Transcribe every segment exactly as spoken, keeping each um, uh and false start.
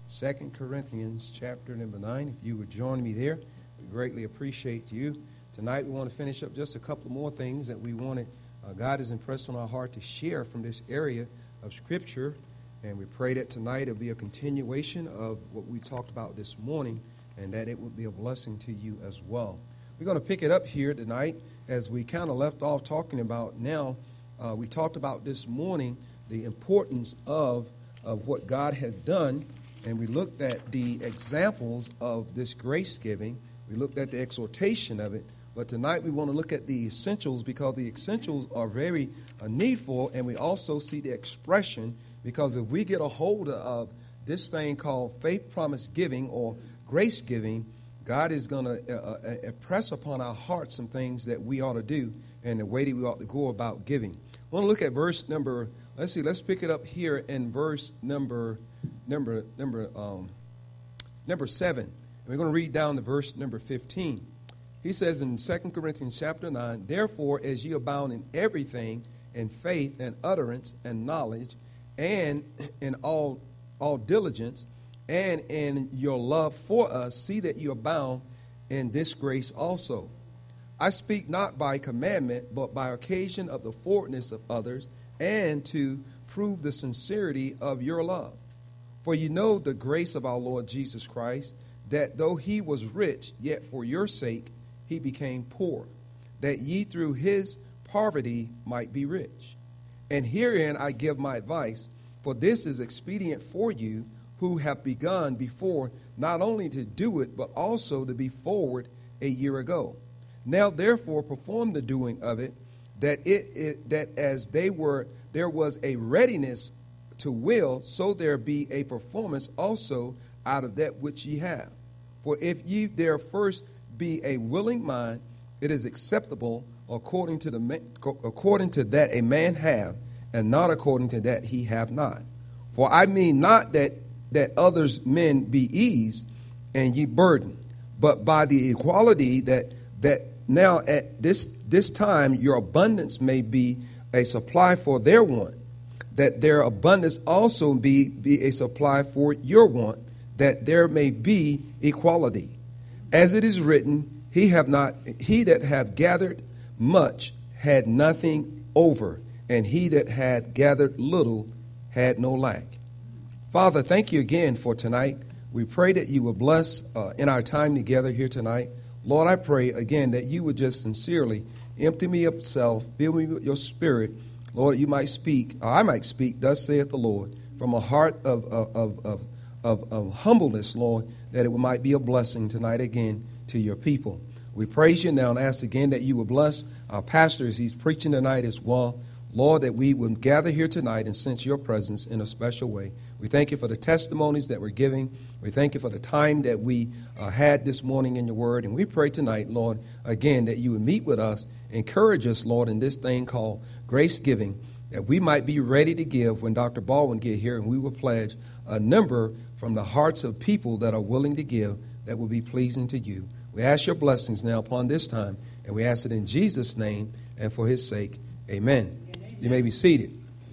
Second Corinthians chapter number nine. If you would join me there, we greatly appreciate you. Tonight we want to finish up just a couple more things that we wanted, uh, God has impressed on our heart to share from this area of Scripture. And we pray that tonight it'll be a continuation of what we talked about this morning, and that it will be a blessing to you as well. We're going to pick it up here tonight as we kind of left off talking about now. Uh, we talked about this morning the importance of, of what God has done. And we looked at the examples of this grace giving. We looked at the exhortation of it. But tonight we want to look at the essentials, because the essentials are very uh, needful. And we also see the expression, because if we get a hold of this thing called faith promise giving or grace giving, God is going to uh, uh, impress upon our hearts some things that we ought to do and the way that we ought to go about giving. I want to look at verse number, let's see, let's pick it up here in verse number Number number um, number seven. And we're going to read down to verse number fifteen. He says in Second Corinthians chapter nine, "Therefore, as ye abound in everything, in faith and utterance and knowledge, and in all all diligence, and in your love for us, see that you abound in this grace also. I speak not by commandment, but by occasion of the forwardness of others, and to prove the sincerity of your love. For you know the grace of our Lord Jesus Christ, that though he was rich, yet for your sake he became poor, that ye through his poverty might be rich. And herein I give my advice, for this is expedient for you, who have begun before, not only to do it, but also to be forward a year ago. Now therefore perform the doing of it, that it, it that as they were, there was a readiness to will, so there be a performance also out of that which ye have. For if ye there first be a willing mind, it is acceptable according to the according to that a man have, and not according to that he have not. For I mean not that that others men be eased and ye burden, but by the equality that that now at this this time your abundance may be a supply for their want, that their abundance also be, be a supply for your want, that there may be equality. As it is written, he have not he that have gathered much had nothing over, and he that had gathered little had no lack." Father, thank you again for tonight. We pray that you will bless uh, in our time together here tonight. Lord, I pray again that you would just sincerely empty me of self, fill me with your spirit. Lord, you might speak, or I might speak, thus saith the Lord, from a heart of, of, of, of, of humbleness, Lord, that it might be a blessing tonight again to your people. We praise you now and ask again that you would bless our pastor as he's preaching tonight as well. Lord, that we would gather here tonight and sense your presence in a special way. We thank you for the testimonies that we're giving. We thank you for the time that we uh, had this morning in your word. And we pray tonight, Lord, again, that you would meet with us, encourage us, Lord, in this thing called grace giving, that we might be ready to give when Doctor Baldwin get here, and we will pledge a number from the hearts of people that are willing to give that will be pleasing to you. We ask your blessings now upon this time, and we ask it in Jesus' name and for his sake. Amen. You may be seated.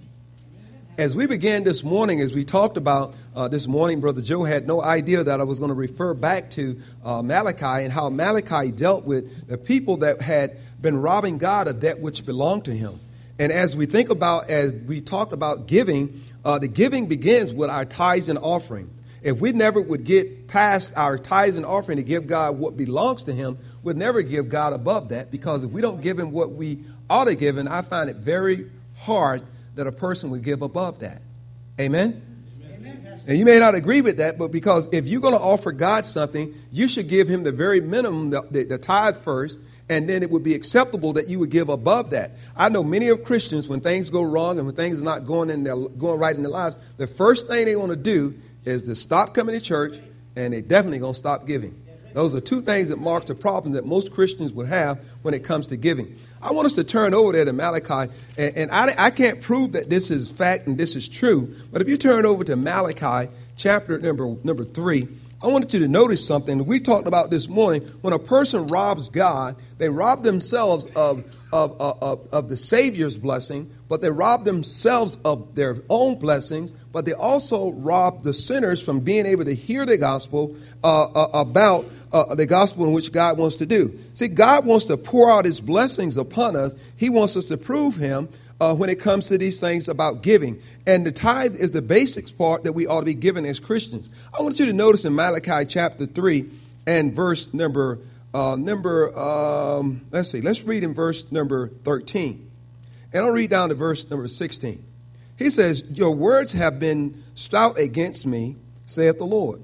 As we began this morning, as we talked about uh, this morning, Brother Joe had no idea that I was going to refer back to uh, Malachi and how Malachi dealt with the people that had been robbing God of that which belonged to him. And as we think about, as we talked about giving, uh, the giving begins with our tithes and offerings. If we never would get past our tithes and offering to give God what belongs to him, we'd never give God above that, because if we don't give him what we ought to give him, I find it very hard that a person would give above that. Amen? Amen. And you may not agree with that, but because if you're going to offer God something, you should give him the very minimum, the, the, the tithe first, and then it would be acceptable that you would give above that. I know many of Christians, when things go wrong and when things are not going in their, going right in their lives, the first thing they want to do is to stop coming to church, and they definitely going to stop giving. Those are two things that mark the problem that most Christians would have when it comes to giving. I want us to turn over there to Malachi, and, and I, I can't prove that this is fact and this is true, but if you turn over to Malachi chapter number number three, I wanted you to notice something. We talked about this morning. When a person robs God, they rob themselves of, of, of, of the Savior's blessing, but they rob themselves of their own blessings, but they also rob the sinners from being able to hear the gospel uh, uh, about uh, the gospel in which God wants to do. See, God wants to pour out his blessings upon us. He wants us to prove him Uh, when it comes to these things about giving. And the tithe is the basics part that we ought to be given as Christians. I want you to notice in Malachi chapter three and verse number, uh, number um, let's see, let's read in verse number thirteen. And I'll read down to verse number sixteen. He says, your words have been stout against me, saith the Lord.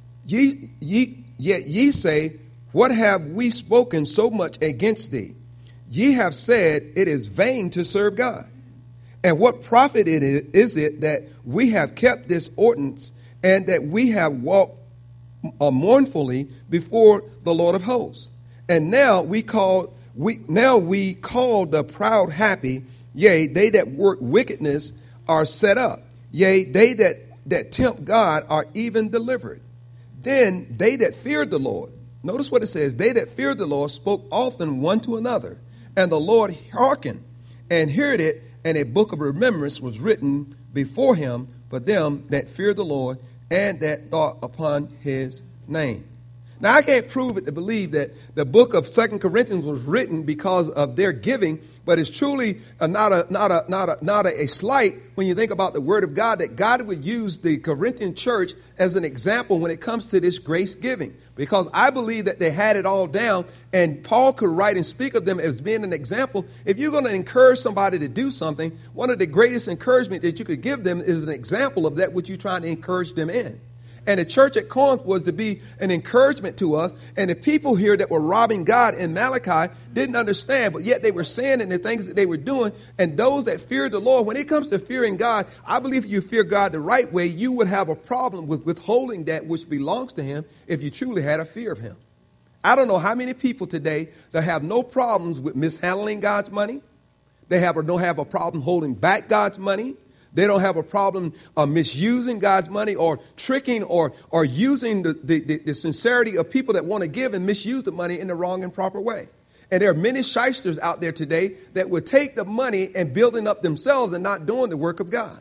Ye, ye, yet ye say, what have we spoken so much against thee? Ye have said it is vain to serve God. And what profit it is, is it that we have kept this ordinance and that we have walked uh, mournfully before the Lord of hosts? And now we call we now we call the proud happy, yea, they that work wickedness are set up. Yea, they that, that tempt God are even delivered. Then they that feared the Lord, notice what it says, they that feared the Lord spoke often one to another. And the Lord hearkened and heard it, and a book of remembrance was written before him for them that feared the Lord and that thought upon his name. Now, I can't prove it to believe that the book of Second Corinthians was written because of their giving, but it's truly a, not a not a not a not a, a slight when you think about the Word of God, that God would use the Corinthian church as an example when it comes to this grace giving, because I believe that they had it all down, and Paul could write and speak of them as being an example. If you're going to encourage somebody to do something, one of the greatest encouragement that you could give them is an example of that which you're trying to encourage them in. And the church at Corinth was to be an encouragement to us. And the people here that were robbing God in Malachi didn't understand, but yet they were saying in the things that they were doing. And those that feared the Lord, when it comes to fearing God, I believe if you fear God the right way, you would have a problem with withholding that which belongs to him if you truly had a fear of him. I don't know how many people today that have no problems with mishandling God's money. They have or don't have a problem holding back God's money. They don't have a problem uh, misusing God's money or tricking or or using the, the, the, the sincerity of people that want to give and misuse the money in the wrong and proper way. And there are many shysters out there today that would take the money and building up themselves and not doing the work of God.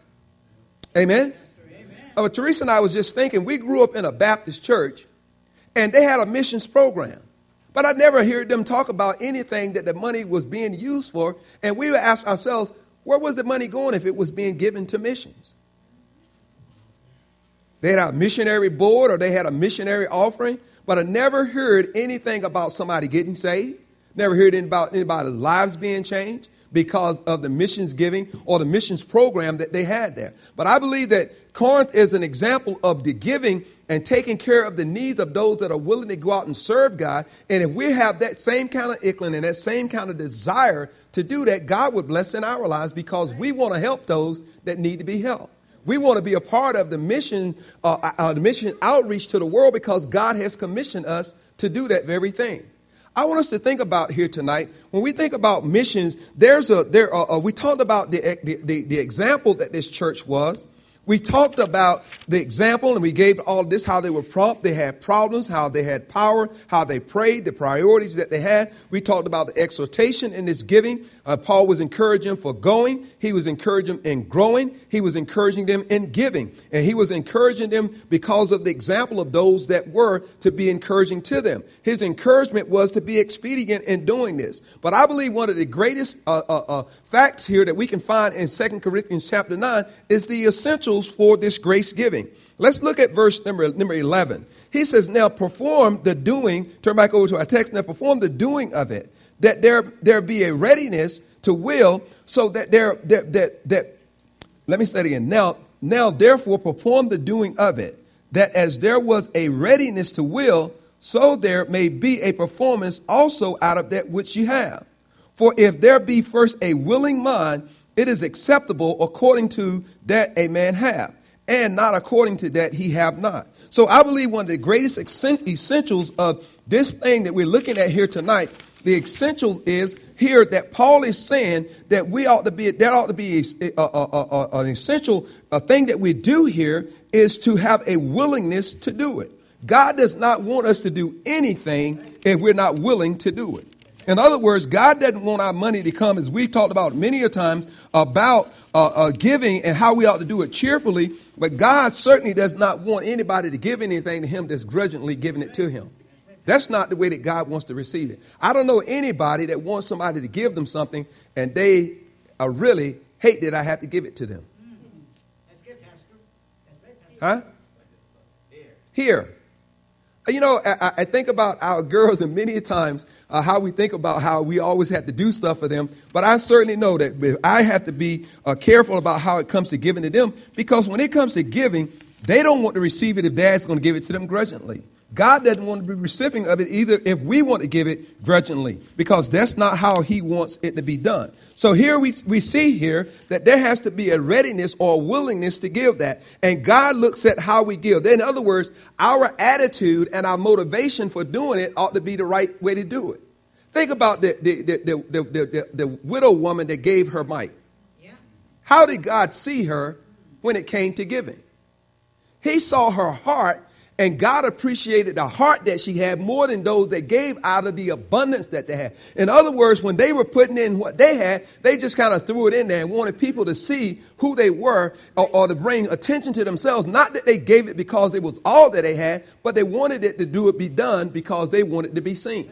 Amen? Amen. Uh, Teresa and I was just thinking, we grew up in a Baptist church and they had a missions program. But I never heard them talk about anything that the money was being used for. And we would ask ourselves, where was the money going if it was being given to missions? They had a missionary board or they had a missionary offering, but I never heard anything about somebody getting saved. Never heard about anybody's lives being changed because of the missions giving or the missions program that they had there. But I believe that Corinth is an example of the giving and taking care of the needs of those that are willing to go out and serve God. And if we have that same kind of inkling and that same kind of desire to do that, God would bless in our lives because we want to help those that need to be helped. We want to be a part of the mission, uh, uh, the mission outreach to the world because God has commissioned us to do that very thing. I want us to think about here tonight, when we think about missions, there's a, there are, uh, we talked about the, the, the, the example that this church was. We talked about the example and we gave all this, how they were prompt, they had problems, how they had power, how they prayed, the priorities that they had. We talked about the exhortation in this giving. Uh, Paul was encouraging them for going. He was encouraging them in growing. He was encouraging them in giving. And he was encouraging them because of the example of those that were to be encouraging to them. His encouragement was to be expedient in doing this. But I believe one of the greatest uh, uh, uh, facts here that we can find in Second Corinthians chapter nine is the essentials for this grace giving. Let's look at verse number, number eleven. He says, now perform the doing, turn back over to our text, now perform the doing of it, that there, there be a readiness to will, so that there, that, that, that, let me say it again. Now, now therefore perform the doing of it, that as there was a readiness to will, so there may be a performance also out of that which you have. For if there be first a willing mind, it is acceptable according to that a man have, and not according to that he have not. So I believe one of the greatest essentials of this thing that we're looking at here tonight, the essential is here that Paul is saying that we ought to be, that ought to be a, a, a, a, an essential a thing that we do here is to have a willingness to do it. God does not want us to do anything if we're not willing to do it. In other words, God doesn't want our money to come, as we talked about many a times, about uh, uh, giving and how we ought to do it cheerfully. But God certainly does not want anybody to give anything to him that's grudgingly giving it to him. That's not the way that God wants to receive it. I don't know anybody that wants somebody to give them something and they uh, really hate that I have to give it to them. Huh? Here. You know, I, I think about our girls, and many times uh, how we think about how we always have to do stuff for them. But I certainly know that I have to be uh, careful about how it comes to giving to them, because when it comes to giving, they don't want to receive it if dad's going to give it to them grudgingly. God doesn't want to be recipient of it either if we want to give it grudgingly, because that's not how he wants it to be done. So here we, we see here that there has to be a readiness or a willingness to give that. And God looks at how we give. In other words, our attitude and our motivation for doing it ought to be the right way to do it. Think about the, the, the, the, the, the, the, the widow woman that gave her mite. Yeah. How did God see her when it came to giving? He saw her heart. And God appreciated the heart that she had more than those that gave out of the abundance that they had. In other words, when they were putting in what they had, they just kind of threw it in there and wanted people to see who they were, or, or to bring attention to themselves. Not that they gave it because it was all that they had, but they wanted it to do it be done because they wanted to be seen.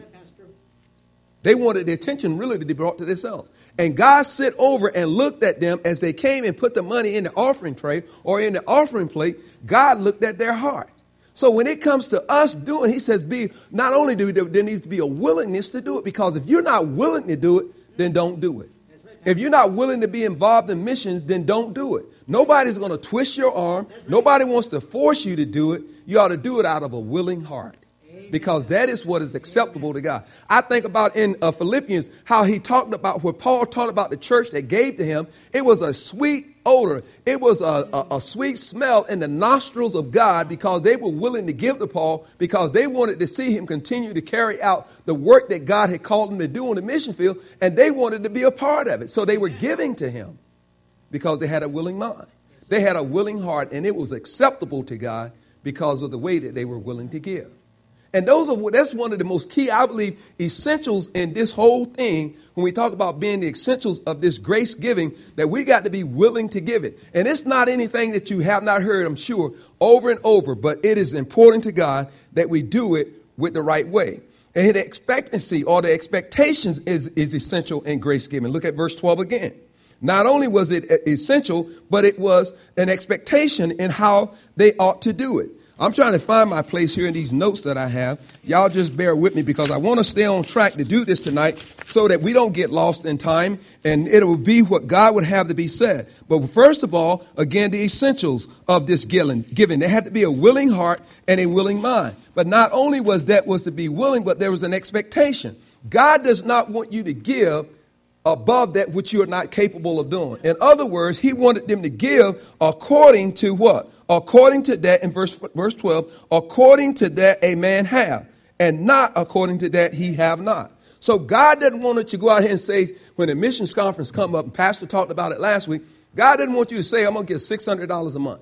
They wanted the attention really to be brought to themselves. And God sit over and looked at them as they came and put the money in the offering tray or in the offering plate. God looked at their heart. So when it comes to us doing, he says, be not only do there needs to be a willingness to do it, because if you're not willing to do it, then don't do it. If you're not willing to be involved in missions, then don't do it. Nobody's going to twist your arm. Nobody wants to force you to do it. You ought to do it out of a willing heart, because that is what is acceptable to God. I think about in uh, Philippians how he talked about, where Paul talked about the church that gave to him. It was a sweet odor. It was a, a, a sweet smell in the nostrils of God, because they were willing to give to Paul, because they wanted to see him continue to carry out the work that God had called him to do on the mission field, and they wanted to be a part of it. So they were giving to him because they had a willing mind. They had a willing heart, and it was acceptable to God because of the way that they were willing to give. And those are that's one of the most key, I believe, essentials in this whole thing. When we talk about being the essentials of this grace giving, that we got to be willing to give it. And it's not anything that you have not heard, I'm sure, over and over. But it is important to God that we do it with the right way. And the expectancy or the expectations is, is essential in grace giving. Look at verse twelve again. Not only was it essential, but it was an expectation in how they ought to do it. I'm trying to find my place here in these notes that I have. Y'all just bear with me, because I want to stay on track to do this tonight so that we don't get lost in time, and it will be what God would have to be said. But first of all, again, the essentials of this giving. There had to be a willing heart and a willing mind. But not only was that was to be willing, but there was an expectation. God does not want you to give above that which you are not capable of doing. In other words, he wanted them to give according to what? According to that, in verse verse twelve, according to that a man have, and not according to that he have not. So God doesn't want you to go out here and say, when the missions conference come up, and Pastor talked about it last week, God doesn't want you to say, I'm going to give six hundred dollars a month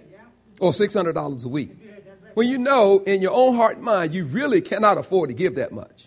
or six hundred dollars a week. When you know in your own heart and mind, you really cannot afford to give that much.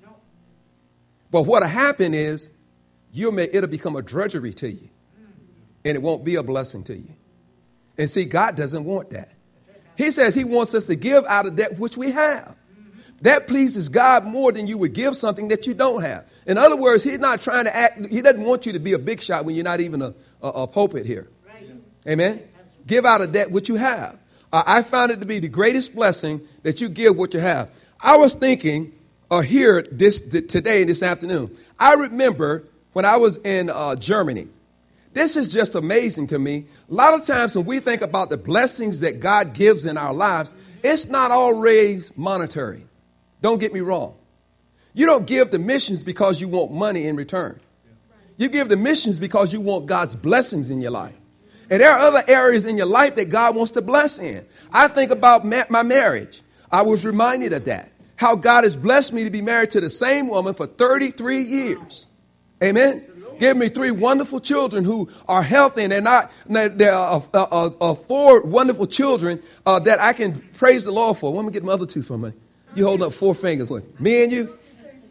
But what'll happen is, you'll make, it'll become a drudgery to you, and it won't be a blessing to you. And see, God doesn't want that. He says he wants us to give out of that which we have. That pleases God more than you would give something that you don't have. In other words, he's not trying to act. He doesn't want you to be a big shot when you're not even a, a, a pulpit here. Right. Amen. Give out of that which you have. Uh, I found it to be the greatest blessing that you give what you have. I was thinking uh, here this th- today, this afternoon. I remember when I was in uh, Germany. This is just amazing to me. A lot of times when we think about the blessings that God gives in our lives, it's not always monetary. Don't get me wrong. You don't give the missions because you want money in return. You give the missions because you want God's blessings in your life. And there are other areas in your life that God wants to bless in. I think about ma- my marriage. I was reminded of that. How God has blessed me to be married to the same woman for thirty-three years. Amen. Give me three wonderful children who are healthy, and they're not, there are uh, uh, uh, four wonderful children uh, that I can praise the Lord for. Let me get my other two from me. You holding up four fingers. What, me and you?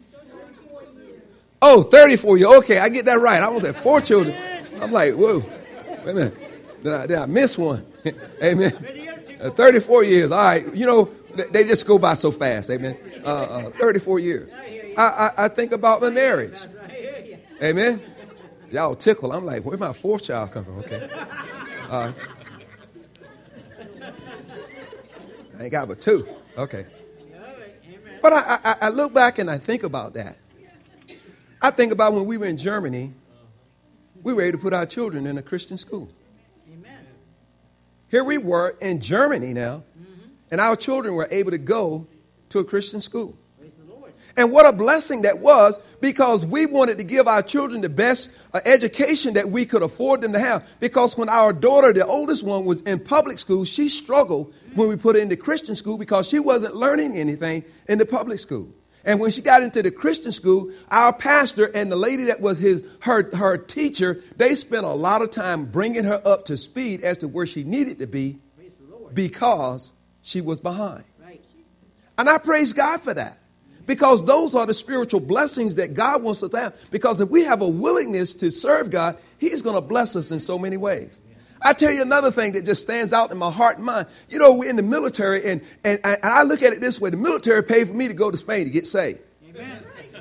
Oh, thirty-four years. Okay, I get that right. I was at four children. I'm like, whoa, wait a minute. Did I, did I miss one? Amen. Uh, thirty-four years. All right. You know, they, they just go by so fast. Amen. Uh, uh, thirty-four years. I, I, I think about my marriage. Amen. Y'all tickle. I'm like, where'd my fourth child come from? Okay. Uh, I ain't got but two. Okay. But I, I, I look back and I think about that. I think about when we were in Germany, we were able to put our children in a Christian school. Amen. Here we were in Germany now, mm-hmm. and our children were able to go to a Christian school. Praise the Lord. And what a blessing that was, because we wanted to give our children the best uh, education that we could afford them to have. Because when our daughter, the oldest one, was in public school, she struggled mm-hmm. when we put her into Christian school because she wasn't learning anything in the public school. And when she got into the Christian school, our pastor and the lady that was his her her teacher, they spent a lot of time bringing her up to speed as to where she needed to be because she was behind. Right. And I praise God for that, because those are the spiritual blessings that God wants us to have. Because if we have a willingness to serve God, he's going to bless us in so many ways. I tell you another thing that just stands out in my heart and mind. You know, we're in the military, and, and, and I look at it this way. The military paid for me to go to Spain to get saved. Amen.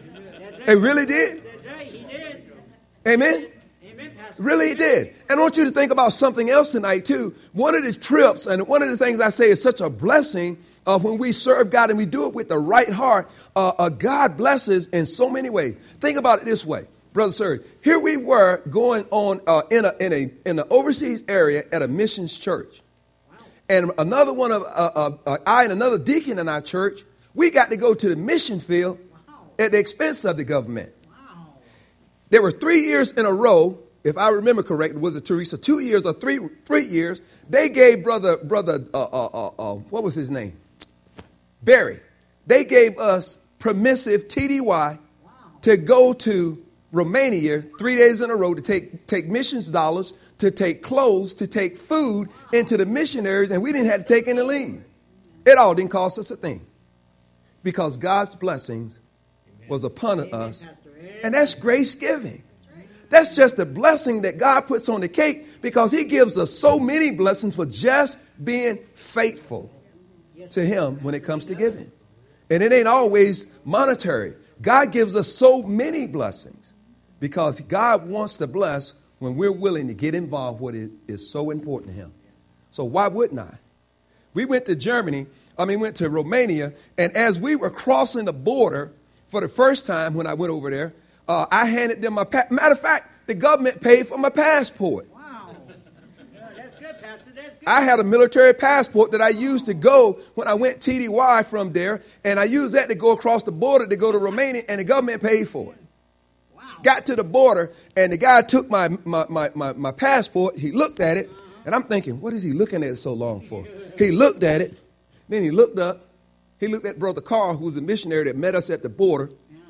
It really did. He did. Amen. Really, it did. And I want you to think about something else tonight, too. One of the trips, and one of the things I say is such a blessing uh, when we serve God and we do it with the right heart, uh, uh, God blesses in so many ways. Think about it this way. Brother Serge, here we were going on uh, in a in a in an overseas area at a missions church, wow. And another one of uh, uh, uh, I and another deacon in our church, we got to go to the mission field wow. at the expense of the government. Wow. There were three years in a row, if I remember correctly, was it Teresa? Two years or three three years? They gave brother brother uh, uh, uh, uh, what was his name? Barry. They gave us permissive T D Y wow. to go to Romania three days in a row to take, take missions dollars, to take clothes, to take food into the missionaries, and we didn't have to take any leave. It all didn't cost us a thing because God's blessings was upon Amen, us, and that's grace giving. That's just the blessing that God puts on the cake, because he gives us so many blessings for just being faithful to him when it comes to giving. And it ain't always monetary. God gives us so many blessings because God wants to bless when we're willing to get involved with it is so important to him. So why wouldn't I? We went to Germany, I mean, went to Romania, and as we were crossing the border for the first time when I went over there, uh, I handed them my, pa- matter of fact, the government paid for my passport. Wow. Yeah, that's good, Pastor. That's good. I had a military passport that I used to go when I went T D Y from there, and I used that to go across the border to go to Romania, and the government paid for it. Wow. Got to the border, and the guy took my, my, my, my, my passport. He looked at it, and I'm thinking, what is he looking at it so long for? He looked at it, then he looked up. He looked at Brother Carl, who was a missionary that met us at the border.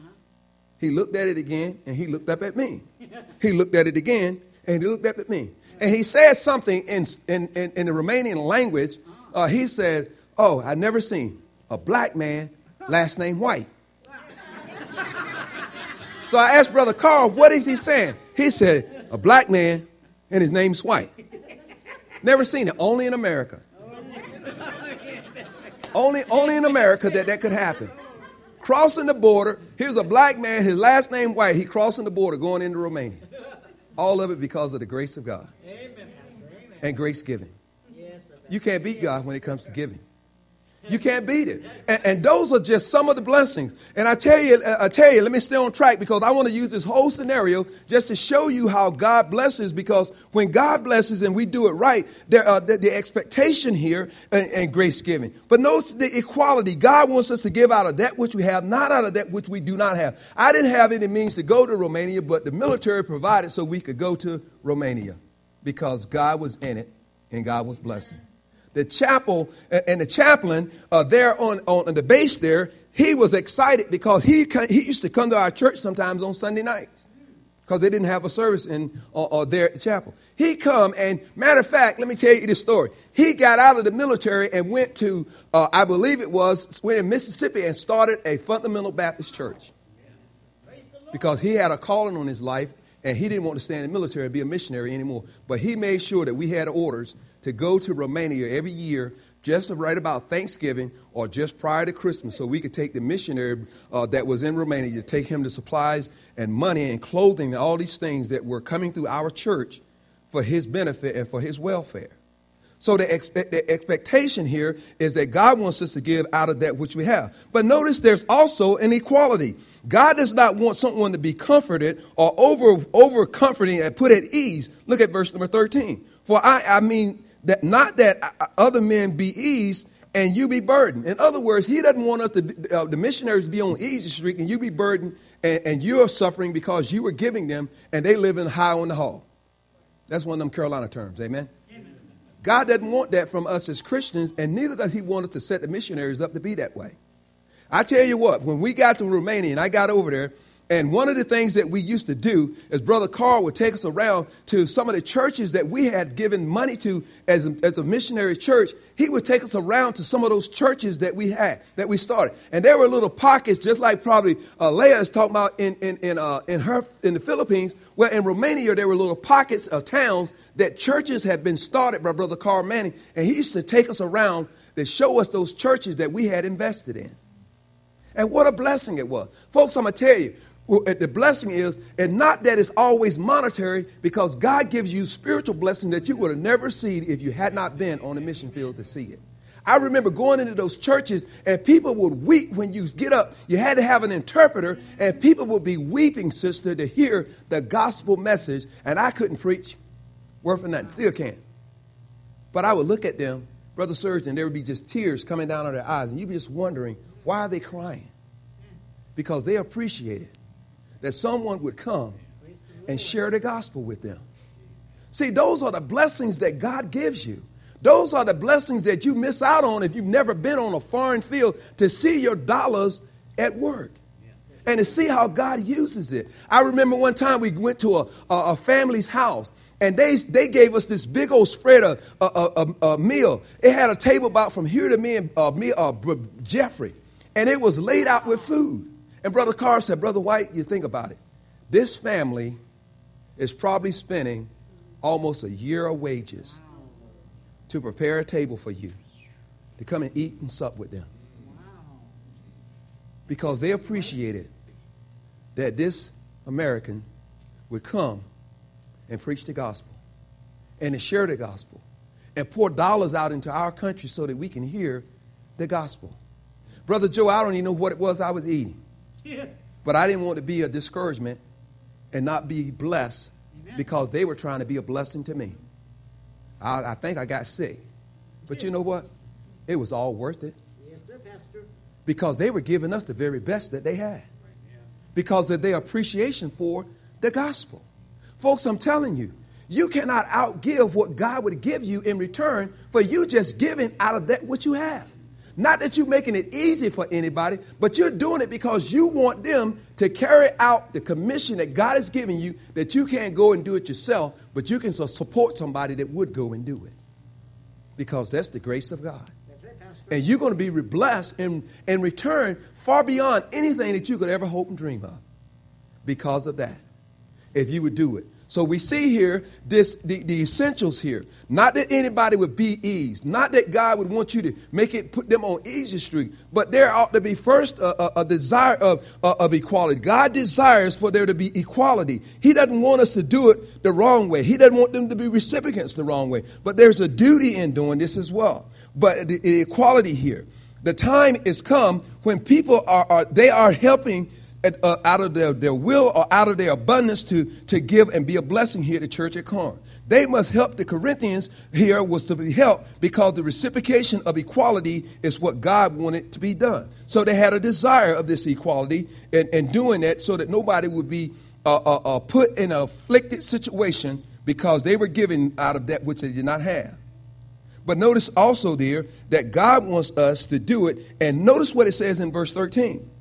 He looked at it again, and he looked up at me. He looked at it again, and he looked up at me. And he said something in in, in, in the Romanian language. Uh, he said, oh, I've never seen a black man, last name White. So I asked Brother Carl, what is he saying? He said, a black man, and his name's White. Never seen it, only in America. Only, only in America that that could happen. Crossing the border, here's a black man, his last name White. He crossing the border going into Romania. All of it because of the grace of God. Amen. And grace giving. You can't beat God when it comes to giving. You can't beat it. And, and those are just some of the blessings. And I tell you, I tell you, let me stay on track because I want to use this whole scenario just to show you how God blesses, because when God blesses and we do it right, there are the, the expectation here and, and grace giving. But notice the equality. God wants us to give out of that which we have, not out of that which we do not have. I didn't have any means to go to Romania, but the military provided so we could go to Romania because God was in it and God was blessing. The chapel and the chaplain uh, there on, on the base there, he was excited because he he used to come to our church sometimes on Sunday nights. because they didn't have a service in uh, uh, there at the chapel. He come, and matter of fact, let me tell you this story. He got out of the military and went to, uh, I believe it was, went in Mississippi and started a fundamental Baptist church. Because he had a calling on his life, and he didn't want to stay in the military and be a missionary anymore. But he made sure that we had orders to go to Romania every year, just right about Thanksgiving or just prior to Christmas, so we could take the missionary uh, that was in Romania, to take him the supplies and money and clothing and all these things that were coming through our church for his benefit and for his welfare. So the, expe- the expectation here is that God wants us to give out of that which we have. But notice there's also an equality. God does not want someone to be comforted or over, over comforting and put at ease. Look at verse number thirteen. For I, I mean, that not that other men be eased and you be burdened. In other words, he doesn't want us to, uh, the missionaries to be on easy street and you be burdened and, and you're suffering because you were giving them and they live in high on the hall. That's one of them Carolina terms. Amen. God doesn't want that from us as Christians, and neither does he want us to set the missionaries up to be that way. I tell you what, when we got to Romania and I got over there, and one of the things that we used to do is Brother Carl would take us around to some of the churches that we had given money to as a, as a missionary church. He would take us around to some of those churches that we had, that we started. And there were little pockets, just like probably uh, Leah is talking about in in in, uh, in her in the Philippines. Well, in Romania, there were little pockets of towns that churches had been started by Brother Carl Manning. And he used to take us around to show us those churches that we had invested in. And what a blessing it was. Folks, I'm going to tell you, the blessing is, and not that it's always monetary, because God gives you spiritual blessing that you would have never seen if you had not been on the mission field to see it. I remember going into those churches and people would weep when you get up. You had to have an interpreter, and people would be weeping, sister, to hear the gospel message. And I couldn't preach worth of nothing. Still can't. But I would look at them, Brother Serge, and there would be just tears coming down on their eyes. And you'd be just wondering, why are they crying? Because they appreciated that someone would come and share the gospel with them. See, those are the blessings that God gives you. Those are the blessings that you miss out on if you've never been on a foreign field, to see your dollars at work and to see how God uses it. I remember one time we went to a, a, a family's house, and they they gave us this big old spread of a, a, a, a meal. It had a table about from here to me and uh, me, uh, Jeffrey, and it was laid out with food. And Brother Carr said, Brother White, you think about it. This family is probably spending almost a year of wages to prepare a table for you to come and eat and sup with them. Because they appreciated that this American would come and preach the gospel and to share the gospel and pour dollars out into our country so that we can hear the gospel. Brother Joe, I don't even know what it was I was eating. Yeah. But I didn't want to be a discouragement and not be blessed. Amen. Because they were trying to be a blessing to me. I, I think I got sick. But you know what? It was all worth it. Yes, sir, Pastor. Because they were giving us the very best that they had. Because of their appreciation for the gospel. Folks, I'm telling you, you cannot outgive what God would give you in return for you just giving out of that what you have. Not that you're making it easy for anybody, but you're doing it because you want them to carry out the commission that God has given you, that you can't go and do it yourself, but you can support somebody that would go and do it. Because that's the grace of God. That's right, Pastor. And you're going to be blessed in, in return far beyond anything that you could ever hope and dream of. Because of that, if you would do it. So we see here this the, the essentials here. Not that anybody would be eased. Not that God would want you to make it, put them on easy street. But there ought to be first a, a, a desire of, of equality. God desires for there to be equality. He doesn't want us to do it the wrong way. He doesn't want them to be recipients the wrong way. But there's a duty in doing this as well. But the, the equality here. The time is come when people are, are they are helping Uh, out of their, their will or out of their abundance to, to give and be a blessing here to church at Corinth. They must help. The Corinthians here was to be helped because the reciprocation of equality is what God wanted to be done. So they had a desire of this equality and, and doing that so that nobody would be uh, uh, uh, put in an afflicted situation because they were giving out of that which they did not have. But notice also there that God wants us to do it. And notice what it says in verse thirteen.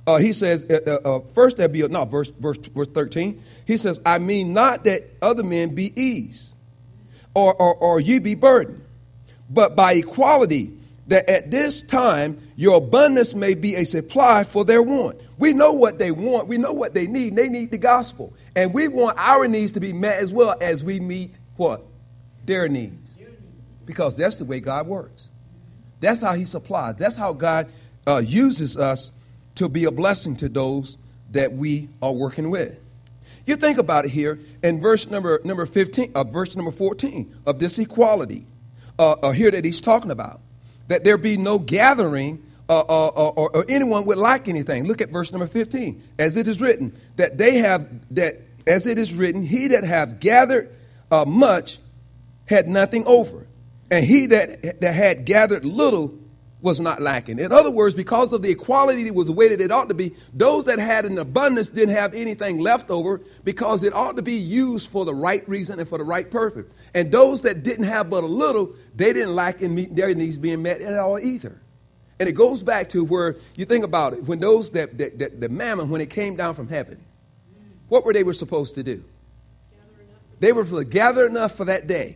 Uh, he says, uh, uh, first there be, no, verse, verse, verse thirteen. He says, I mean not that other men be eased, or, or, or ye be burdened, but by equality, that at this time your abundance may be a supply for their want. We know what they want. We know what they need. They need the gospel. And we want our needs to be met as well as we meet what? Their needs. Because that's the way God works. That's how he supplies. That's how God uh, uses us to be a blessing to those that we are working with. You think about it here in verse number number fifteen, uh, verse number fourteen of this equality uh, uh, here that he's talking about, that there be no gathering uh, uh, or, or anyone would lack anything. Look at verse number fifteen. As it is written, that they have that as it is written, he that have gathered uh, much had nothing over, and he that that had gathered little was not lacking. In other words, because of the equality that was the way that it ought to be, those that had an abundance didn't have anything left over because it ought to be used for the right reason and for the right purpose. And those that didn't have but a little, they didn't lack in meeting their needs being met at all either. And it goes back to where you think about it, when those that, that, that the mammon, when it came down from heaven, what were they were supposed to do? They were to gather enough for that day.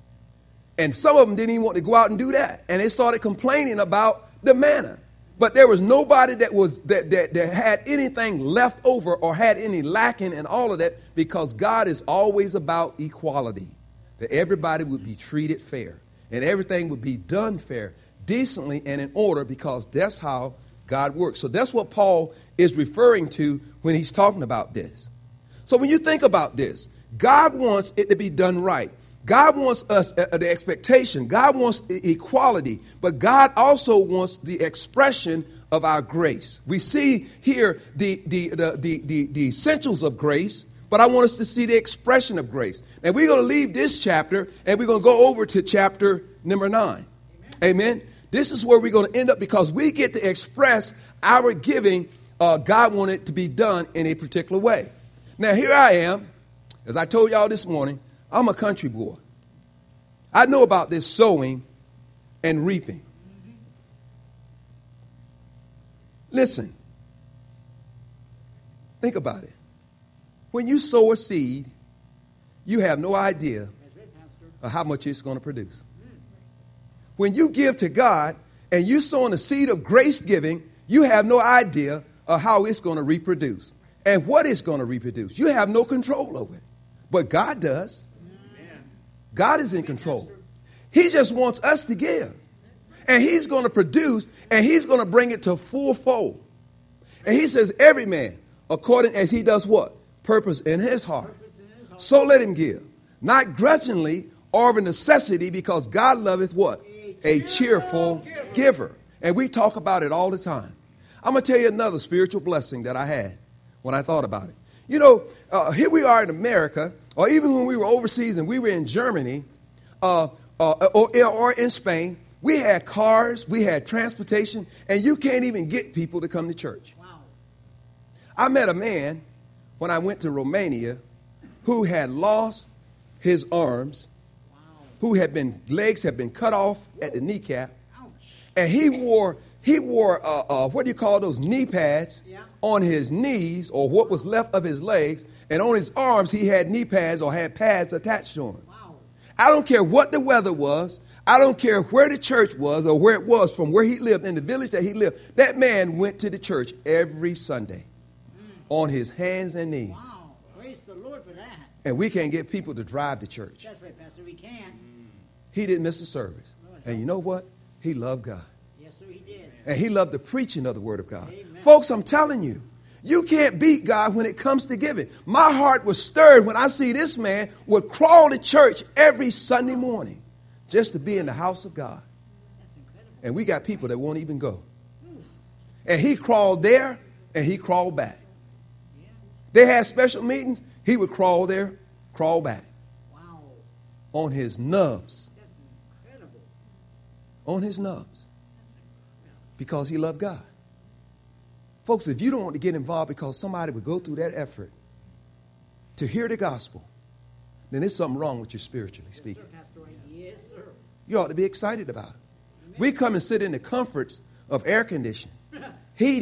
And some of them didn't even want to go out and do that. And they started complaining about the manna. But there was nobody that was that, that, that had anything left over or had any lacking in all of that, because God is always about equality, that everybody would be treated fair and everything would be done fair, decently and in order, because that's how God works. So that's what Paul is referring to when he's talking about this. So when you think about this, God wants it to be done right. God wants us uh, the expectation. God wants equality, but God also wants the expression of our grace. We see here the the the the, the, the essentials of grace, but I want us to see the expression of grace. And we're going to leave this chapter and we're going to go over to chapter number nine. Amen. Amen. This is where we're going to end up, because we get to express our giving. Uh, God wanted it to be done in a particular way. Now, here I am, as I told y'all this morning. I'm a country boy. I know about this sowing and reaping. Listen, think about it. When you sow a seed, you have no idea of how much it's going to produce. When you give to God and you're sowing a seed of grace giving, you have no idea of how it's going to reproduce and what it's going to reproduce. You have no control over it, but God does. God is in control. He just wants us to give. And he's going to produce, and he's going to bring it to full fold. And he says, every man, according as he does what? Purpose in his heart. So let him give. Not grudgingly or of a necessity, because God loveth what? A cheerful giver. And we talk about it all the time. I'm going to tell you another spiritual blessing that I had when I thought about it. You know, uh, here we are in America, or even when we were overseas and we were in Germany uh, uh, or, or in Spain, we had cars, we had transportation, and you can't even get people to come to church. Wow. I met a man when I went to Romania who had lost his arms, wow. who had been, legs had been cut off at the kneecap, ouch. And he wore, he wore uh, uh, what do you call those, knee pads? Yeah. On his knees, or what was left of his legs, and on his arms he had knee pads or had pads attached to him. Wow. I don't care what the weather was. I don't care where the church was or where it was from where he lived, in the village that he lived. That man went to the church every Sunday mm. on his hands and knees. Wow. Praise the Lord for that. And we can't get people to drive to church. That's right, Pastor. We can't. He didn't miss a service. Lord, and you know what? He loved God. Yes, sir, he did. And he loved the preaching of the Word of God. Amen. Folks, I'm telling you, you can't beat God when it comes to giving. My heart was stirred when I see this man would crawl to church every Sunday morning just to be in the house of God. That's incredible. And we got people that won't even go. And he crawled there and he crawled back. Yeah. They had special meetings. He would crawl there, crawl back. Wow. On his nubs. That's incredible. On his nubs. Because he loved God. Folks, if you don't want to get involved because somebody would go through that effort to hear the gospel, then there's something wrong with you spiritually speaking. Yes, sir, Pastor. Yes, sir. You ought to be excited about it. We come and sit in the comforts of air conditioning, heating,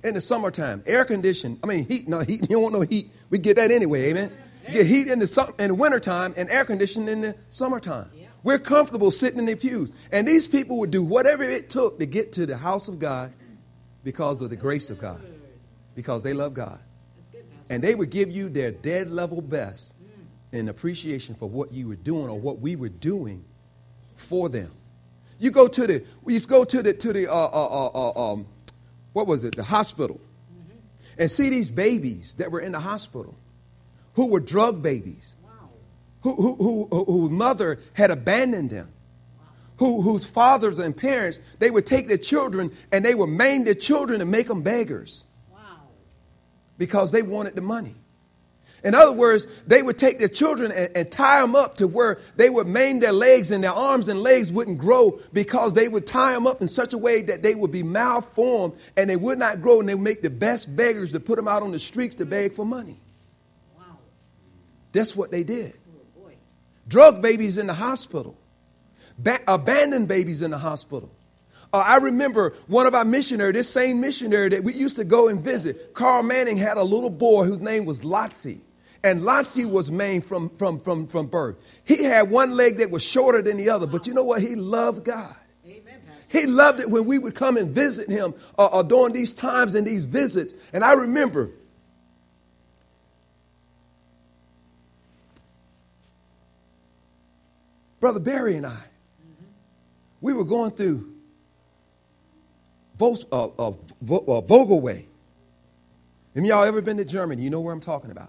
in the summertime, air conditioned. I mean, heat, no heat. You don't want no heat. We get that anyway, amen? You get heat in the, sum, in the wintertime and air conditioning in the summertime. Yeah. We're comfortable sitting in the pews. And these people would do whatever it took to get to the house of God because of the grace of God, because they love God. And they would give you their dead level best in appreciation for what you were doing or what we were doing for them. You go to the, we used to go to the, to the, uh, uh, uh, um, what was it, the hospital, mm-hmm. and see these babies that were in the hospital who were drug babies, wow. who, who, who, who, whose mother had abandoned them, wow. who, whose fathers and parents, they would take their children and they would maim their children and make them beggars. Because they wanted the money. In other words, they would take their children and, and tie them up to where they would maim their legs and their arms and legs wouldn't grow because they would tie them up in such a way that they would be malformed and they would not grow, and they would make the best beggars to put them out on the streets to beg for money. Wow. That's what they did. Oh, boy. Drug babies in the hospital. Ba- abandoned babies in the hospital. Uh, I remember one of our missionaries, this same missionary that we used to go and visit, Carl Manning had a little boy whose name was Lotzi. And Lotzi was maimed from, from, from, from birth. He had one leg that was shorter than the other. But you know what? He loved God. Amen. He loved it when we would come and visit him uh, uh, during these times and these visits. And I remember Brother Barry and I, mm-hmm. we were going through Vos, uh, uh, Vo, uh, Vogelway. Have y'all ever been to Germany? You know where I'm talking about.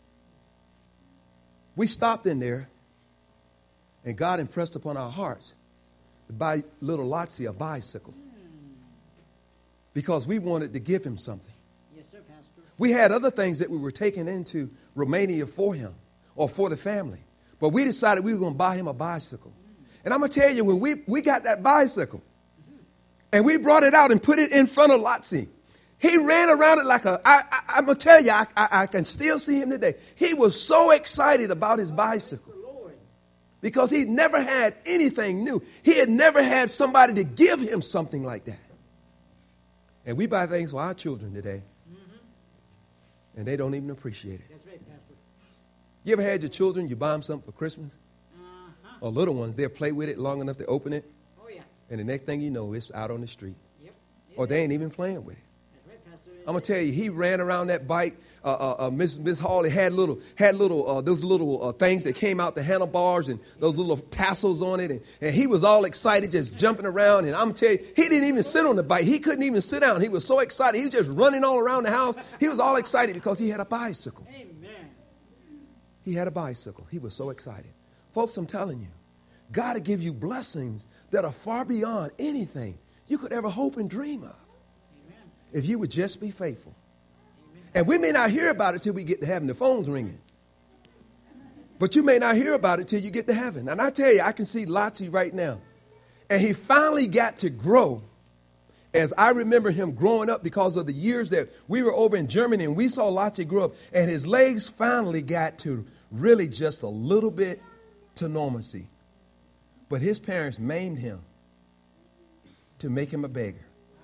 We stopped in there, and God impressed upon our hearts to buy little Lotzi a bicycle because we wanted to give him something. Yes, sir, Pastor. We had other things that we were taking into Romania for him or for the family, but we decided we were going to buy him a bicycle. And I'm going to tell you, when we, we got that bicycle, and we brought it out and put it in front of Lotzi, he ran around it like a, I, I, I'm going to tell you, I, I, I can still see him today. He was so excited about his bicycle because he'd never had anything new. He had never had somebody to give him something like that. And we buy things for our children today, mm-hmm. and they don't even appreciate it. That's right, Pastor. You ever had your children, you buy them something for Christmas? Uh-huh. Or little ones, they'll play with it long enough to open it. Oh, yeah. And the next thing you know, it's out on the street. Yep. Or they ain't even playing with it. Pastor. I'm gonna tell you, he ran around that bike. Uh, uh, uh, Miss Miss Hawley had little had little uh, those little uh, things that came out the handlebars and those little tassels on it, and, and he was all excited, just jumping around. And I'm telling you, he didn't even sit on the bike. He couldn't even sit down. He was so excited. He was just running all around the house. He was all excited because he had a bicycle. Amen. He had a bicycle. He was so excited, folks. I'm telling you, God will give you blessings that are far beyond anything you could ever hope and dream of. If you would just be faithful. Amen. And we may not hear about it till we get to heaven. The phone's ringing. But you may not hear about it till you get to heaven. And I tell you, I can see Lotzi right now. And he finally got to grow as I remember him growing up because of the years that we were over in Germany and we saw Lotzi grow up. And his legs finally got to really just a little bit to normalcy. But his parents maimed him to make him a beggar.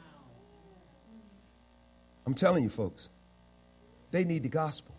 I'm telling you, folks, they need the gospel.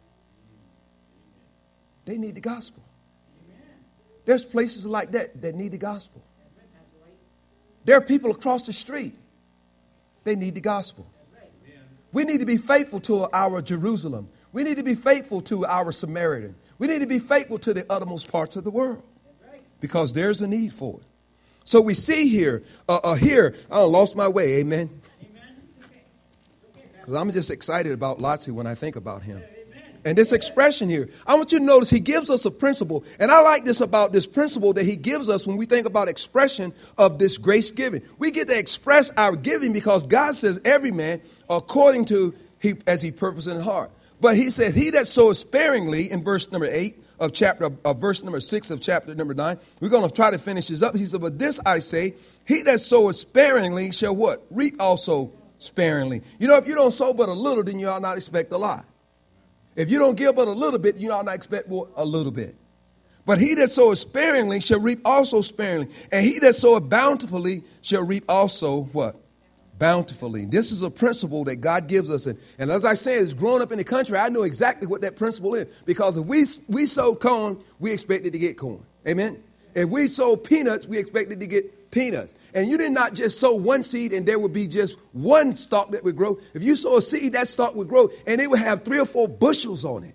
They need the gospel. Amen. There's places like that that need the gospel. There are people across the street. They need the gospel. We need to be faithful to our Jerusalem. We need to be faithful to our Samaritan. We need to be faithful to the uttermost parts of the world because there's a need for it. So we see here, uh, uh, here, I lost my way, amen. Because I'm just excited about Lotzi when I think about him. And this expression here, I want you to notice he gives us a principle. And I like this about this principle that he gives us when we think about expression of this grace giving. We get to express our giving because God says every man according to he as he purposed in his heart. But he said, he that soweth sparingly in verse number eight of chapter of verse number six of chapter number nine. We're going to try to finish this up. He said, but this I say, he that soweth sparingly shall what? Reap also sparingly. You know, if you don't sow but a little, then you ought not expect a lot. If you don't give but a little bit, you ought not expect more, a little bit. But he that soweth sparingly shall reap also sparingly. And he that soweth bountifully shall reap also what? bountifully. This is a principle that God gives us. And, and as I said, as growing up in the country, I know exactly what that principle is. Because if we, we sow corn, we expected to get corn. Amen? If we sow peanuts, we expected to get peanuts. And you did not just sow one seed and there would be just one stalk that would grow. If you sow a seed, that stalk would grow and it would have three or four bushels on it.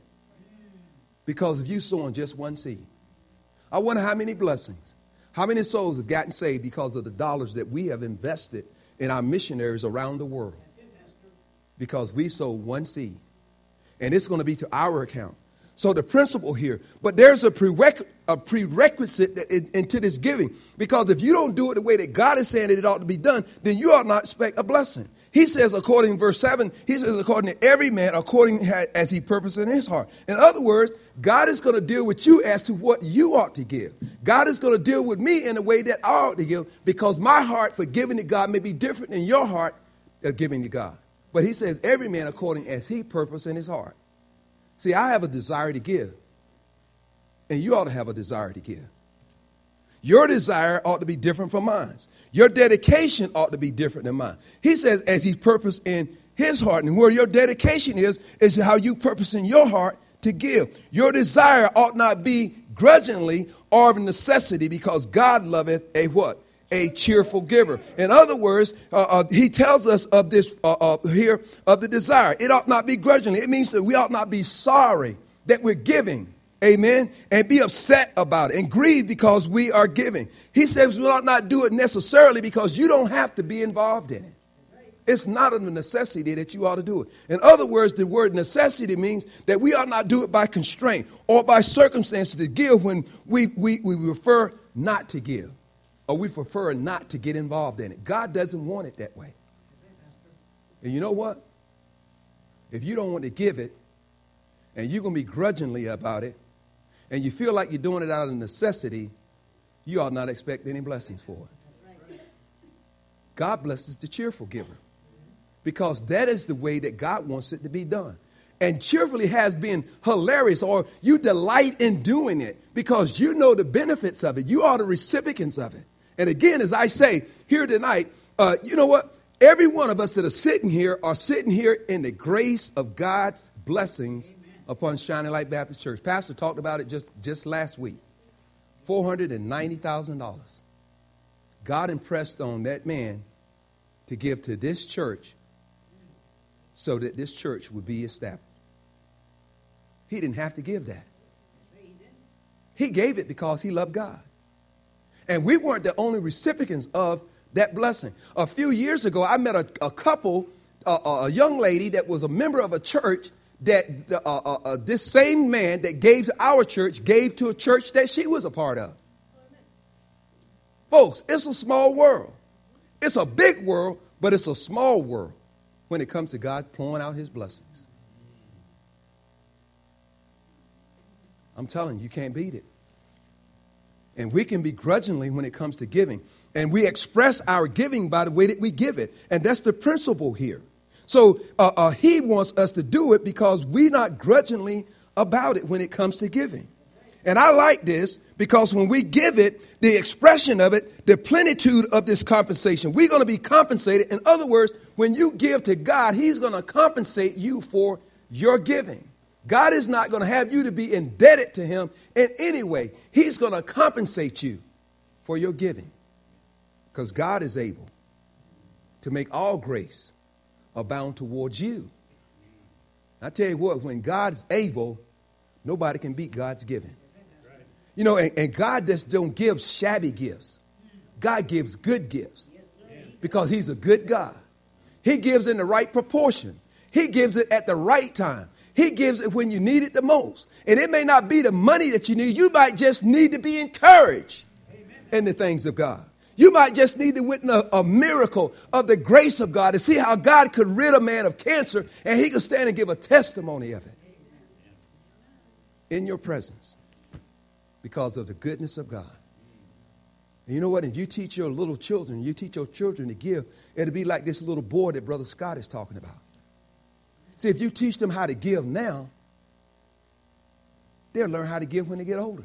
Because if you sow on just one seed. I wonder how many blessings, how many souls have gotten saved because of the dollars that we have invested in our missionaries around the world. Because we sowed one seed. And it's going to be to our account. So the principle here, but there's a, prereq- a prerequisite that in, into this giving. Because if you don't do it the way that God is saying that it ought to be done, then you ought not expect a blessing. He says, according to verse seven, he says, according to every man, according as he purposed in his heart. In other words, God is going to deal with you as to what you ought to give. God is going to deal with me in a way that I ought to give, because my heart for giving to God may be different than your heart of giving to God. But he says, every man according as he purposed in his heart. See, I have a desire to give, and you ought to have a desire to give. Your desire ought to be different from mine. Your dedication ought to be different than mine. He says, as he purposed in his heart, and where your dedication is, is how you purpose in your heart to give. Your desire ought not be grudgingly or of necessity, because God loveth a what? A cheerful giver. In other words, uh, uh, he tells us of this uh, uh, here of the desire. It ought not be grudgingly. It means that we ought not be sorry that we're giving. Amen. And be upset about it and grieve because we are giving. He says we ought not do it necessarily because you don't have to be involved in it. It's not a necessity that you ought to do it. In other words, the word necessity means that we ought not do it by constraint or by circumstances to give when we, we, we prefer not to give, or we prefer not to get involved in it. God doesn't want it that way. And you know what? If you don't want to give it and you're going to be grudgingly about it, and you feel like you're doing it out of necessity, you ought not expect any blessings for it. God blesses the cheerful giver, because that is the way that God wants it to be done. And cheerfully has been hilarious, or you delight in doing it because you know the benefits of it. You are the recipients of it. And again, as I say here tonight, uh, you know what? Every one of us that are sitting here are sitting here in the grace of God's blessings upon Shining Light Baptist Church. Pastor talked about it just, just last week. four hundred ninety thousand dollars. God impressed on that man to give to this church so that this church would be established. He didn't have to give that. He gave it because he loved God. And we weren't the only recipients of that blessing. A few years ago, I met a, a couple, uh, a young lady that was a member of a church that uh, uh, uh, this same man that gave to our church gave to a church that she was a part of. Folks, it's a small world. It's a big world, but it's a small world when it comes to God pouring out his blessings. I'm telling you, you can't beat it. And we can be grudgingly when it comes to giving. And we express our giving by the way that we give it. And that's the principle here. So uh, uh, he wants us to do it because we're not grudgingly about it when it comes to giving. And I like this because when we give it, the expression of it, the plenitude of this compensation, we're going to be compensated. In other words, when you give to God, he's going to compensate you for your giving. God is not going to have you to be indebted to him in any way. He's going to compensate you for your giving, because God is able to make all grace abound towards you. I tell you what, when God's able, nobody can beat God's giving. You know, and, and God just don't give shabby gifts. God gives good gifts because he's a good God. He gives in the right proportion. He gives it at the right time. He gives it when you need it the most. And it may not be the money that you need. You might just need to be encouraged in the things of God. You might just need to witness a, a miracle of the grace of God to see how God could rid a man of cancer, and he could stand and give a testimony of it in your presence because of the goodness of God. And you know what? If you teach your little children, you teach your children to give, it'll be like this little boy that Brother Scott is talking about. See, if you teach them how to give now, they'll learn how to give when they get older.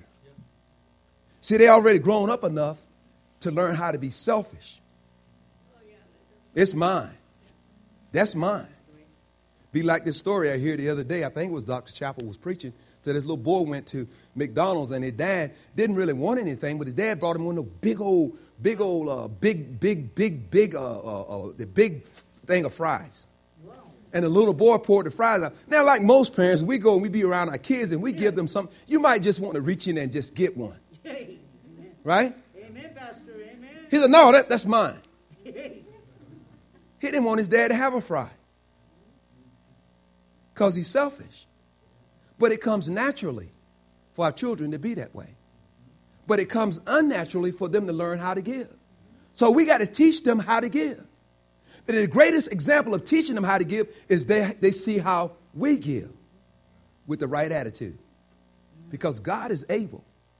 See, they already grown up enough to learn how to be selfish. It's mine. That's mine. Be like this story I heard the other day. I think it was Doctor Chappell was preaching. So this little boy went to McDonald's and his dad didn't really want anything, but his dad brought him one of those big old, big old, uh, big, big, big, big, uh, uh, uh, the big thing of fries. Wow. And the little boy poured the fries out. Now, like most parents, we go and we be around our kids and we yeah. give them something. You might just want to reach in and just get one. Amen. Right? Amen, Pastor. Amen. He said, no, that, that's mine. He didn't want his dad to have a fry because he's selfish. But it comes naturally for our children to be that way. But it comes unnaturally for them to learn how to give. So we got to teach them how to give. But the greatest example of teaching them how to give is they, they see how we give with the right attitude. Because God is able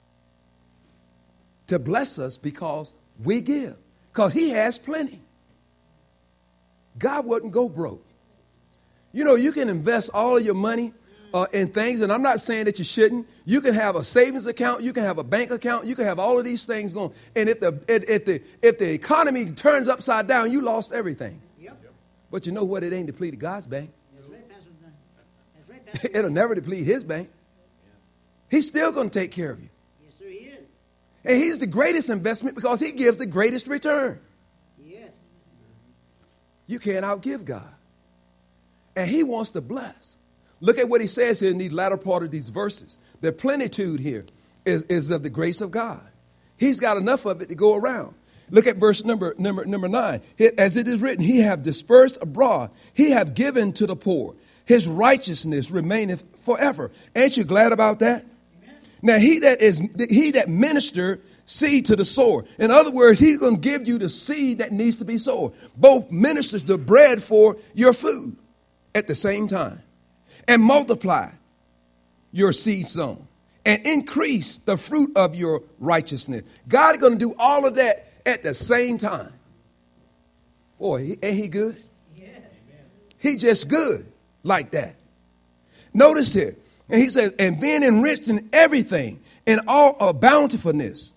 to bless us because we give. Because he has plenty. God wouldn't go broke. You know, you can invest all of your money Uh, in things, and I'm not saying that you shouldn't. You can have a savings account, you can have a bank account, you can have all of these things going. And if the if, if the if the economy turns upside down, you lost everything. Yep. But you know what? It ain't depleted God's bank. That's right, Pastor. That's right, Pastor. It'll never deplete his bank. He's still going to take care of you. Yes, sir, he is. And he's the greatest investment because he gives the greatest return. Yes. You can't outgive God. And he wants to bless. Look at what he says here in the latter part of these verses. The plenitude here is, is of the grace of God. He's got enough of it to go around. Look at verse number, number, number nine. As it is written, he have dispersed abroad. He have given to the poor. His righteousness remaineth forever. Ain't you glad about that? Amen. Now, he that is he that ministered seed to the sower. In other words, he's going to give you the seed that needs to be sown. Both ministers the bread for your food at the same time. And multiply your seed sown and increase the fruit of your righteousness. God is going to do all of that at the same time. Boy, he, ain't he good? Yeah. He just good like that. Notice here, and he says, and being enriched in everything, in all a bountifulness,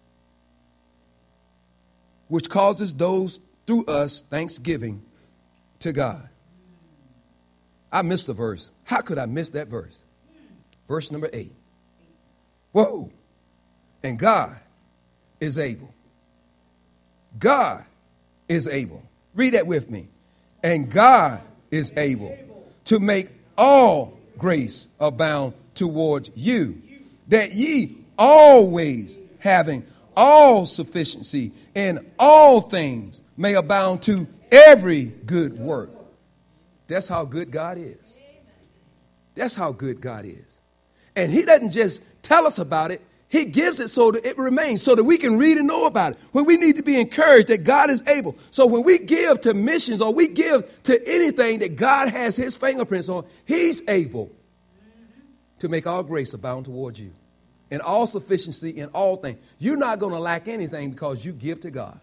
which causes those through us thanksgiving to God. I missed the verse. How could I miss that verse? Verse number eight. Whoa. And God is able. God is able. Read that with me. And God is able to make all grace abound towards you, that ye always having all sufficiency in all things may abound to every good work. That's how good God is. That's how good God is. And he doesn't just tell us about it. He gives it so that it remains, so that we can read and know about it. When we need to be encouraged that God is able. So when we give to missions or we give to anything that God has his fingerprints on, he's able to make all grace abound towards you. And all sufficiency in all things. You're not going to lack anything because you give to God.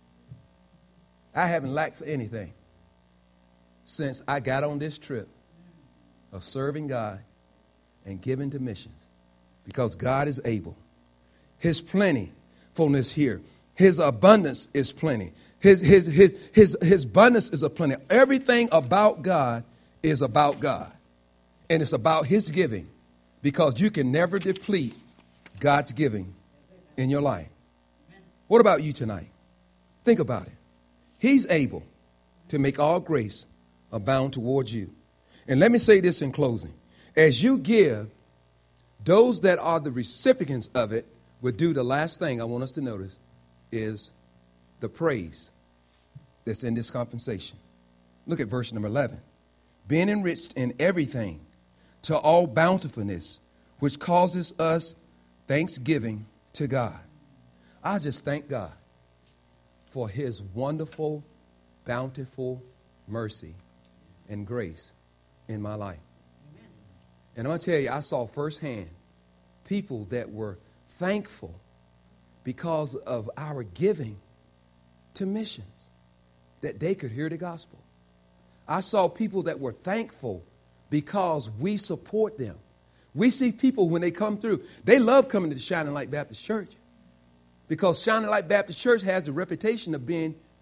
I haven't lacked for anything since I got on this trip of serving God and giving to missions, because God is able. His plentifulness here, his abundance is plenty. His, his, his, his, his abundance is a plenty. Everything about God is about God. And it's about his giving, because you can never deplete God's giving in your life. What about you tonight? Think about it. He's able to make all grace abound towards you. And let me say this in closing. As you give, those that are the recipients of it would do the last thing I want us to notice is the praise that's in this compensation. Look at verse number eleven. Being enriched in everything to all bountifulness, which causes us thanksgiving to God. I just thank God for his wonderful, bountiful mercy and grace in my life. Amen. And I'm going to tell you, I saw firsthand people that were thankful because of our giving to missions, that they could hear the gospel. I saw people that were thankful because we support them. We see people when they come through, they love coming to the Shining Light Baptist Church, because Shining Light Baptist Church has the reputation of being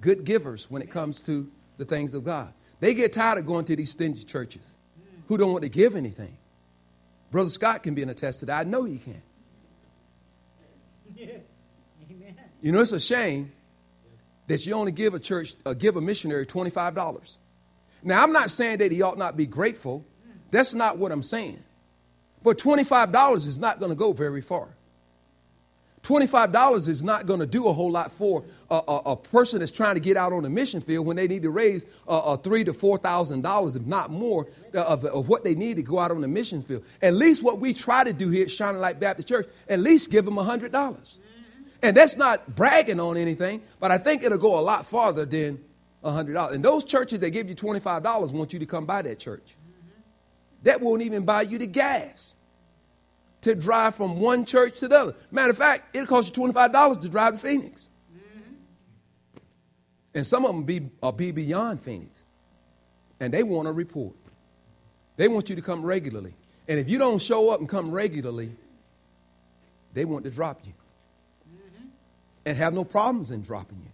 good givers when it comes to the things of God. They get tired of going to these stingy churches who don't want to give anything. Brother Scott can be an attest to that. I know he can. Yeah. Amen. You know, it's a shame that you only give a church, uh, give a missionary twenty-five dollars. Now, I'm not saying that he ought not be grateful. That's not what I'm saying. But twenty-five dollars is not going to go very far. twenty-five dollars is not going to do a whole lot for a, a, a person that's trying to get out on the mission field when they need to raise uh, uh, three to four thousand dollars, if not more, of, of what they need to go out on the mission field. At least what we try to do here at Shining Light Baptist Church, at least give them a hundred dollars. And that's not bragging on anything, but I think it'll go a lot farther than a hundred dollars. And those churches that give you twenty-five dollars want you to come by that church. That won't even buy you the gas to drive from one church to the other. Matter of fact, it'll cost you twenty-five dollars to drive to Phoenix. Mm-hmm. And some of them be, are be beyond Phoenix. And they want a report. They want you to come regularly. And if you don't show up and come regularly, they want to drop you. Mm-hmm. And have no problems in dropping you.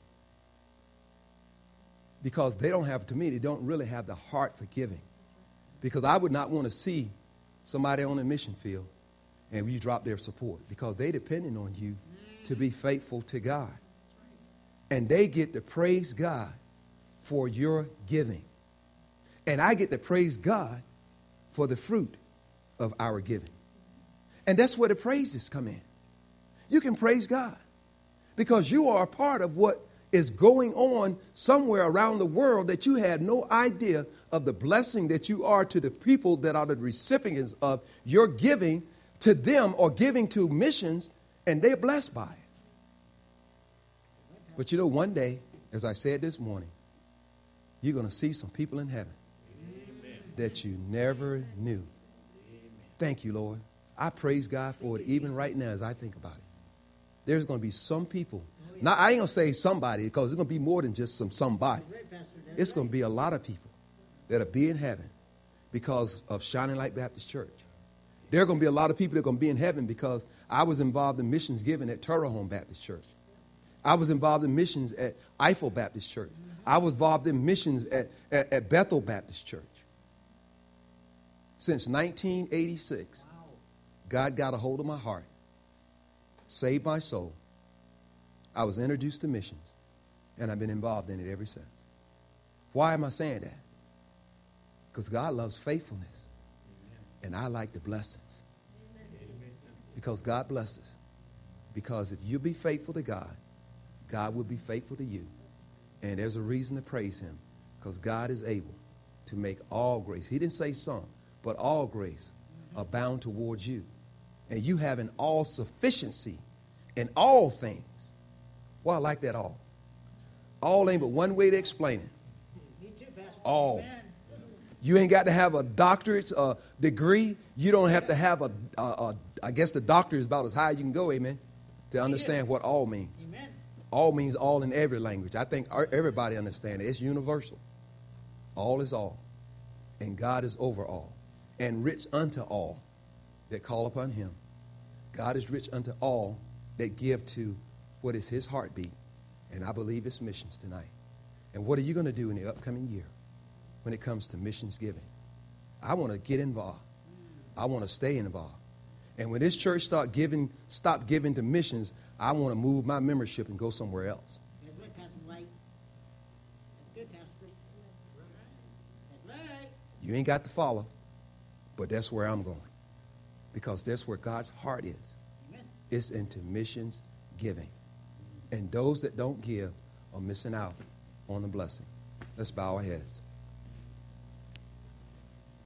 Because they don't have, to me, they don't really have the heart for giving. Because I would not want to see somebody on a mission field and you drop their support, because they depending on you to be faithful to God. And they get to praise God for your giving. And I get to praise God for the fruit of our giving. And that's where the praises come in. You can praise God because you are a part of what is going on somewhere around the world that you had no idea of, the blessing that you are to the people that are the recipients of your giving to them or giving to missions, and they're blessed by it. But you know, one day, as I said this morning, you're going to see some people in heaven Amen. That you never knew. Amen. Thank you, Lord. I praise God for it even right now as I think about it. There's going to be some people. Now, I ain't going to say somebody, because it's going to be more than just some somebody. It's going to be a lot of people that'll be in heaven because of Shining Light Baptist Church. There are going to be a lot of people that are going to be in heaven because I was involved in missions giving at Turahome Baptist Church. I was involved in missions at Eiffel Baptist Church. I was involved in missions at, at, at Bethel Baptist Church. Since nineteen eighty-six, God got a hold of my heart, saved my soul. I was introduced to missions, and I've been involved in it ever since. Why am I saying that? Because God loves faithfulness, and I like the blessings. Because God blesses. Because if you be faithful to God, God will be faithful to you. And there's a reason to praise him, because God is able to make all grace. He didn't say some, but all grace abound towards you. And you have an all sufficiency in all things. Well, I like that all. All ain't but one way to explain it. All. You ain't got to have a doctorate uh, degree. You don't have to have a, a, a, I guess the doctor is about as high as you can go, amen, to understand what all means. Amen. All means all in every language. I think everybody understands it. It's universal. All is all. And God is over all. And rich unto all that call upon him. God is rich unto all that give to what is his heartbeat. And I believe it's missions tonight. And what are you going to do in the upcoming year when it comes to missions giving? I want to get involved. I want to stay involved. And when this church start giving, stop giving to missions, I want to move my membership and go somewhere else. That's right, Pastor White. That's good, Pastor. That's right. You ain't got to follow, but that's where I'm going. Because that's where God's heart is. Amen. It's into missions giving. And those that don't give are missing out on the blessing. Let's bow our heads.